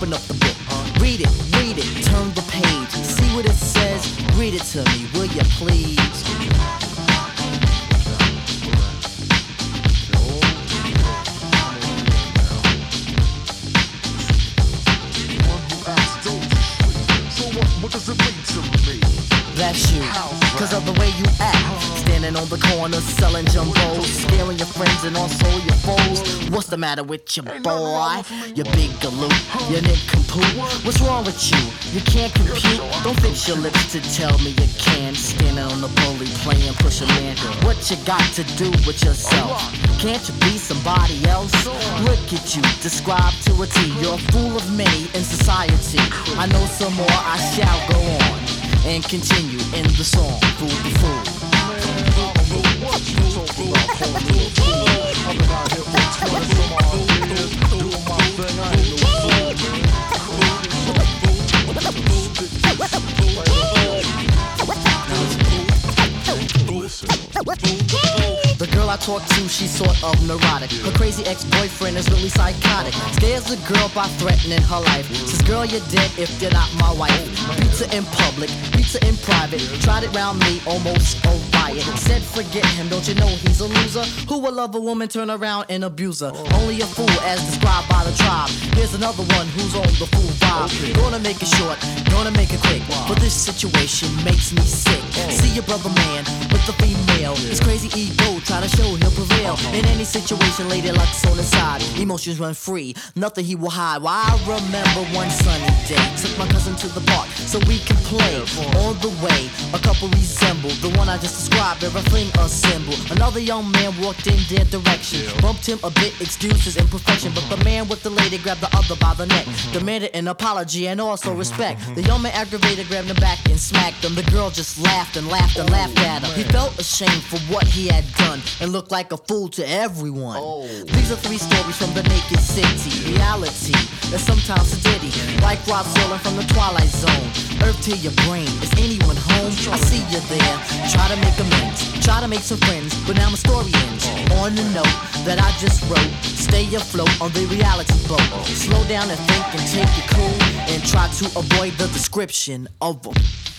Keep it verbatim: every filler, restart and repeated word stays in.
open up the book. Read it, read it, turn the page. See what it says? Read it to me, will you please? What does it mean to me? That's you, cause of the way you act. Standing on the corner selling jumbos, scaring your friends and also your foes. What's the matter with your boy? You big galoot, you nincompoop. What's wrong with you? You can't compute. Don't fix your lips to tell me you can. Standing on the bully playing push a man. What you got to do with yourself? Can't you be somebody else? Look at you, described to a T. You're a fool of many in society. I know some more, I shall go on and continue in the song, Fool the Fool. What you talking about, Paul? I've been out here for twenty some odd years, doing my thing, I ain't no fool. The girl I talk to, she's sort of neurotic. Her crazy ex-boyfriend is really psychotic. Scares the girl by threatening her life. Says, girl, you're dead if you're not my wife. Beats her in public, beats her in private. Tried it round me, almost a riot. Said forget him, don't you know he's a loser? Who will love a woman, turn around and abuse her? Only a fool as described by the tribe. Here's another one who's on the fool vibe. Gonna make it short, gonna make it quick, but this situation makes me sick. See your brother man with the female. His crazy ego, try to show he'll prevail. In any situation, lady luck's on his side. Emotions run free, nothing he will hide. Well, I remember one sunny day, took my cousin to the park so we can play. On the way, a couple resembled the one I just described, they're a fling a symbol. Another young man walked in their direction, bumped him a bit, excused his imperfection. But the man with the lady grabbed the other by the neck, demanded an apology and also respect. The young man aggravated, grabbed him back and smacked him. The girl just laughed and laughed and laughed at him. He felt ashamed for what he had done and looked like a fool to everyone. These are three stories from the naked city. Reality is sometimes sedity, like Rod Serling from the Twilight Zone. Earth to your brain, is anyone home? I see you there, try to make amends, try to make some friends, but now my story ends on the note that I just wrote. Stay afloat on the reality boat. Slow down and think and take it cool, and try to avoid the description of them.